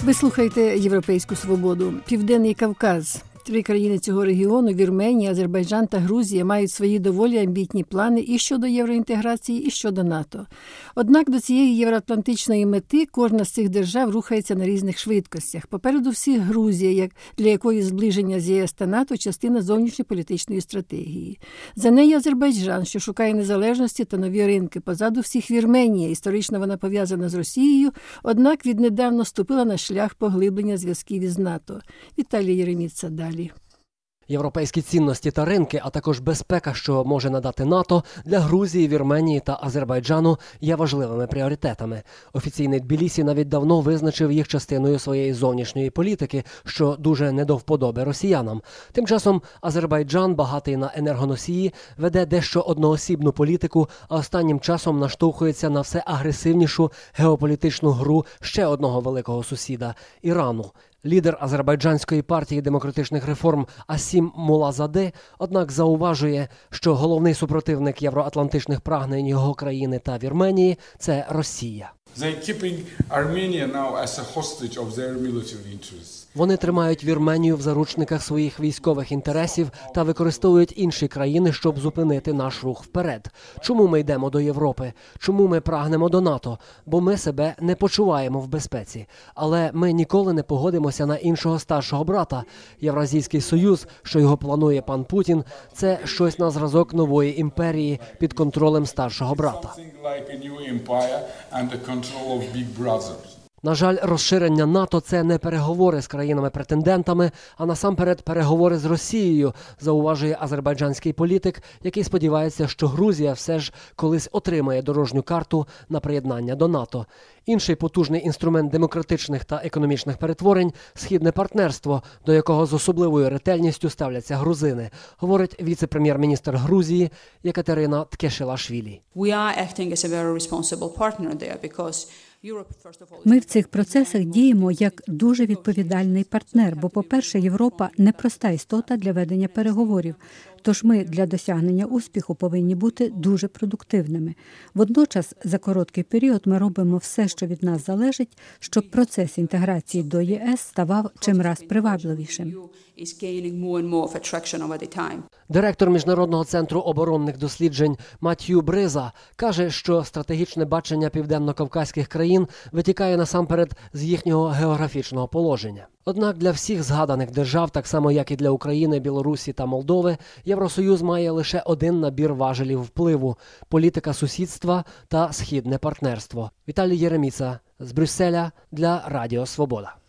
Ви слухаєте «Європейську свободу». Південний Кавказ. 3 країни цього регіону – Вірменія, Азербайджан та Грузія – мають свої доволі амбітні плани і щодо євроінтеграції, і щодо НАТО. Однак до цієї євроатлантичної мети кожна з цих держав рухається на різних швидкостях. Попереду всіх Грузія, для якої зближення з ЄС та НАТО – частина зовнішньополітичної стратегії. За нею Азербайджан, що шукає незалежності та нові ринки. Позаду всіх Вірменія. Історично вона пов'язана з Росією, однак віднедавна ступила на шлях поглиблення зв'язків із НАТО. Віталій Єреміца далі. Європейські цінності та ринки, а також безпека, що може надати НАТО, для Грузії, Вірменії та Азербайджану є важливими пріоритетами. Офіційний Тбілісі навіть давно визначив їх частиною своєї зовнішньої політики, що дуже не до вподоби росіянам. Тим часом Азербайджан, багатий на енергоносії, веде дещо одноосібну політику, а останнім часом наштовхується на все агресивнішу геополітичну гру ще одного великого сусіда – Ірану. Лідер Азербайджанської партії демократичних реформ Асім Мулазаде, однак, зауважує, що головний супротивник євроатлантичних прагнень його країни та Вірменії – це Росія. Вони тримають Вірменію в заручниках своїх військових інтересів та використовують інші країни, щоб зупинити наш рух вперед. Чому ми йдемо до Європи? Чому ми прагнемо до НАТО? Бо ми себе не почуваємо в безпеці. Але ми ніколи не погодимося на іншого старшого брата. Євразійський союз, що його планує пан Путін, це щось на зразок нової імперії під контролем старшого брата. На жаль, розширення НАТО – це не переговори з країнами-претендентами, а насамперед переговори з Росією, зауважує азербайджанський політик, який сподівається, що Грузія все ж колись отримає дорожню карту на приєднання до НАТО. Інший потужний інструмент демократичних та економічних перетворень – східне партнерство, до якого з особливою ретельністю ставляться грузини, говорить віце-прем'єр-міністр Грузії Екатерина Ткешелашвілі. Ми в цих процесах діємо як дуже відповідальний партнер, бо, по-перше, Європа – непроста істота для ведення переговорів. Тож ми для досягнення успіху повинні бути дуже продуктивними. Водночас, за короткий період ми робимо все, що від нас залежить, щоб процес інтеграції до ЄС ставав чимраз привабливішим. Директор Міжнародного центру оборонних досліджень Матью Бриза каже, що стратегічне бачення південно-кавказьких країн витікає насамперед з їхнього географічного положення. Однак для всіх згаданих держав, так само як і для України, Білорусі та Молдови, Євросоюз має лише один набір важелів впливу – політика сусідства та східне партнерство. Віталій Єреміца з Брюсселя для Радіо Свобода.